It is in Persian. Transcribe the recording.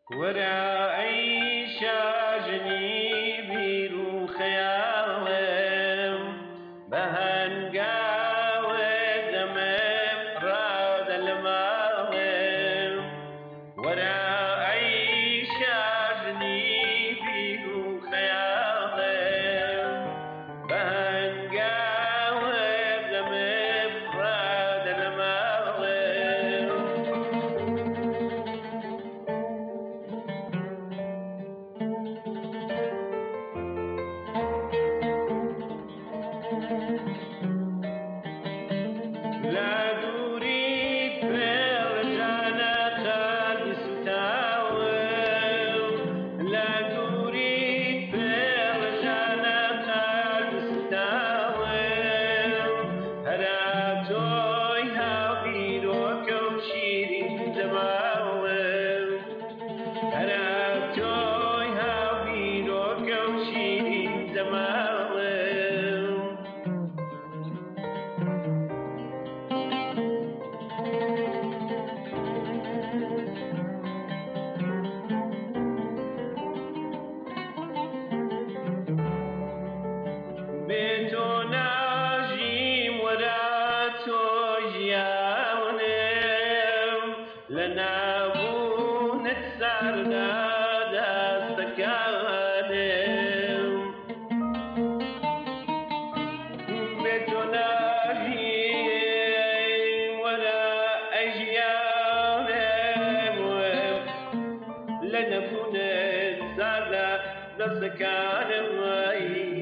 ورای شاجنی بیرو خیالم به هنگاو دمم راد المالم ورای شاجنی بیرو خیالم به هنگاو دمم راد المالم لا دوريت برجعنا خالي ستاوم لا دوريت برجعنا خالي ستاوم هراتوي هاويروك وشيري دماوم هراتوي هاويروك وشيري دماوم بتوناجيم ولا توجيانم لنابون تسارنا دستكانم بتوناجيم ولا أجيانم لنابون تسارنا دستكانم